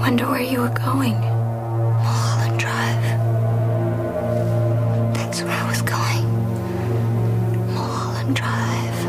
wonder where you were going. Mulholland Drive. That's where I was going. Mulholland Drive.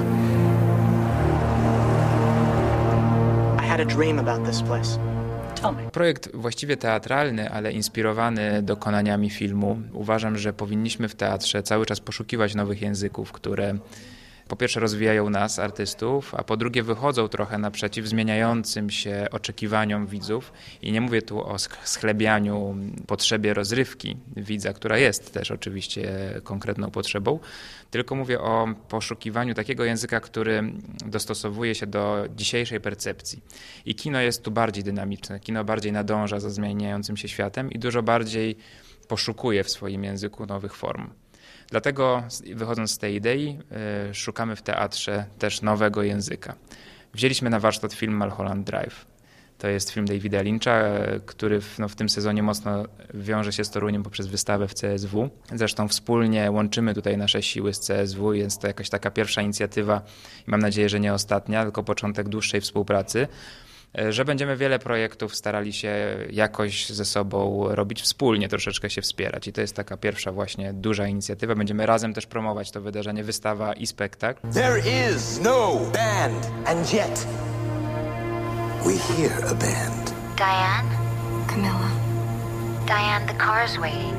I had a dream about this place. Projekt właściwie teatralny, ale inspirowany dokonaniami filmu. Uważam, że powinniśmy w teatrze cały czas poszukiwać nowych języków, które po pierwsze rozwijają nas, artystów, a po drugie wychodzą trochę naprzeciw zmieniającym się oczekiwaniom widzów. I nie mówię tu o schlebianiu potrzebie rozrywki widza, która jest też oczywiście konkretną potrzebą, tylko mówię o poszukiwaniu takiego języka, który dostosowuje się do dzisiejszej percepcji. I kino jest tu bardziej dynamiczne, kino bardziej nadąża za zmieniającym się światem i dużo bardziej poszukuje w swoim języku nowych form. Dlatego, wychodząc z tej idei, szukamy w teatrze też nowego języka. Wzięliśmy na warsztat film Mulholland Drive. To jest film Davida Lyncha, który w tym sezonie mocno wiąże się z Toruniem poprzez wystawę w CSW. Zresztą wspólnie łączymy tutaj nasze siły z CSW. Jest to jakaś taka pierwsza inicjatywa i mam nadzieję, że nie ostatnia, tylko początek dłuższej współpracy. Że będziemy wiele projektów starali się jakoś ze sobą robić wspólnie, troszeczkę się wspierać. I to jest taka pierwsza właśnie duża inicjatywa. Będziemy razem też promować to wydarzenie, wystawa i spektakl. There is no band, and yet we hear a band. Diane? Camilla. Diane, the car's waiting.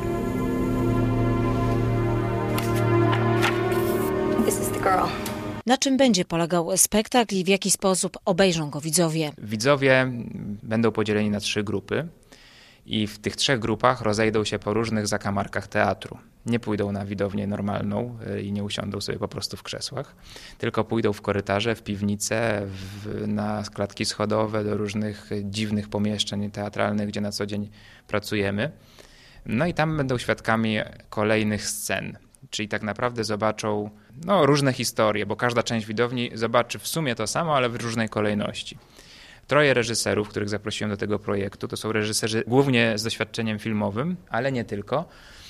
This is the girl. Na czym będzie polegał spektakl i w jaki sposób obejrzą go widzowie? Widzowie będą podzieleni na 3 grupy i w tych 3 grupach rozejdą się po różnych zakamarkach teatru. Nie pójdą na widownię normalną i nie usiądą sobie po prostu w krzesłach, tylko pójdą w korytarze, w piwnice, na klatki schodowe, do różnych dziwnych pomieszczeń teatralnych, gdzie na co dzień pracujemy. No i tam będą świadkami kolejnych scen. Czyli tak naprawdę zobaczą różne historie, bo każda część widowni zobaczy w sumie to samo, ale w różnej kolejności. 3 reżyserów, których zaprosiłem do tego projektu, to są reżyserzy głównie z doświadczeniem filmowym, ale nie tylko.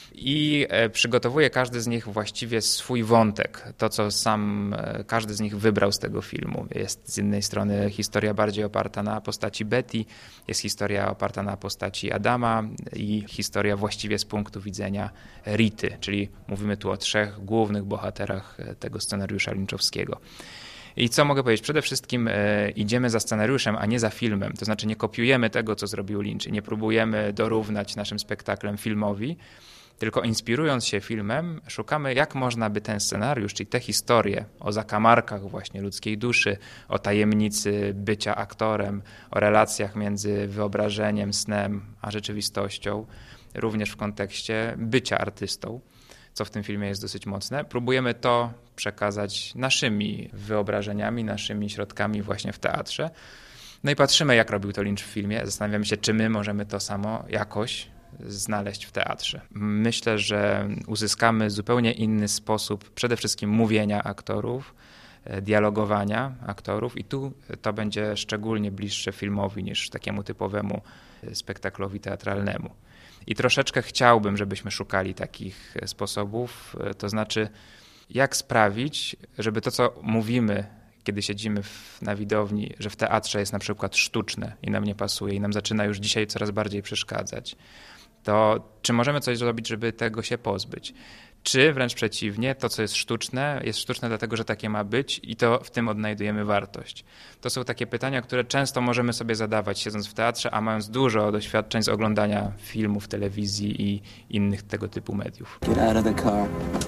I przygotowuje każdy z nich właściwie swój wątek, to co sam każdy z nich wybrał z tego filmu. Jest z jednej strony historia bardziej oparta na postaci Betty, jest historia oparta na postaci Adama i historia właściwie z punktu widzenia Rity, czyli mówimy tu o 3 głównych bohaterach tego scenariusza lynchowskiego. I co mogę powiedzieć? Przede wszystkim idziemy za scenariuszem, a nie za filmem. To znaczy nie kopiujemy tego, co zrobił Lynch, nie próbujemy dorównać naszym spektaklem filmowi, tylko inspirując się filmem, szukamy, jak można by ten scenariusz, czyli te historie o zakamarkach właśnie ludzkiej duszy, o tajemnicy bycia aktorem, o relacjach między wyobrażeniem, snem a rzeczywistością, również w kontekście bycia artystą, co w tym filmie jest dosyć mocne. Próbujemy to przekazać naszymi wyobrażeniami, naszymi środkami właśnie w teatrze. No i patrzymy, jak robił to Lynch w filmie. Zastanawiamy się, czy my możemy to samo jakoś znaleźć w teatrze. Myślę, że uzyskamy zupełnie inny sposób przede wszystkim mówienia aktorów, dialogowania aktorów i tu to będzie szczególnie bliższe filmowi niż takiemu typowemu spektaklowi teatralnemu. I troszeczkę chciałbym, żebyśmy szukali takich sposobów, to znaczy jak sprawić, żeby to, co mówimy, kiedy siedzimy na widowni, że w teatrze jest na przykład sztuczne i nam nie pasuje i nam zaczyna już dzisiaj coraz bardziej przeszkadzać, to czy możemy coś zrobić, żeby tego się pozbyć? Czy wręcz przeciwnie, to co jest sztuczne dlatego, że takie ma być i to w tym odnajdujemy wartość. To są takie pytania, które często możemy sobie zadawać siedząc w teatrze, a mając dużo doświadczeń z oglądania filmów, telewizji i innych tego typu mediów. Get out of the car.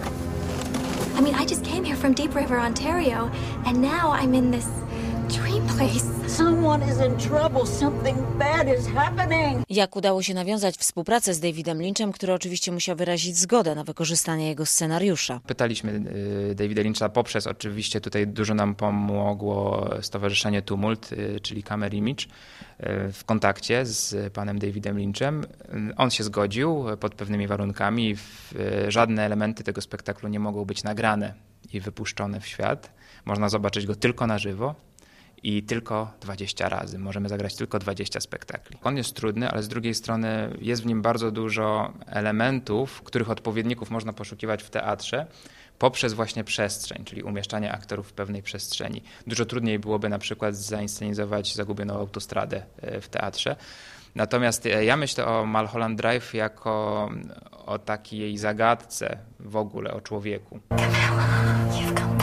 I mean, I just came here from Deep River, Ontario, and now I'm in this dream place. Someone is in trouble. Something bad is happening. Jak udało się nawiązać współpracę z Davidem Lynchem, który oczywiście musiał wyrazić zgodę na wykorzystanie jego scenariusza? Pytaliśmy Davida Lyncha poprzez, oczywiście tutaj dużo nam pomogło Stowarzyszenie Tumult, czyli Camera Image, w kontakcie z panem Davidem Lynchem. On się zgodził pod pewnymi warunkami. Żadne elementy tego spektaklu nie mogą być nagrane i wypuszczone w świat. Można zobaczyć go tylko na żywo. I tylko 20 razy. Możemy zagrać tylko 20 spektakli. On jest trudny, ale z drugiej strony jest w nim bardzo dużo elementów, których odpowiedników można poszukiwać w teatrze poprzez właśnie przestrzeń, czyli umieszczanie aktorów w pewnej przestrzeni. Dużo trudniej byłoby na przykład zainscenizować Zagubioną autostradę w teatrze. Natomiast ja myślę o Mulholland Drive jako o takiej zagadce w ogóle o człowieku. Camilla, you've come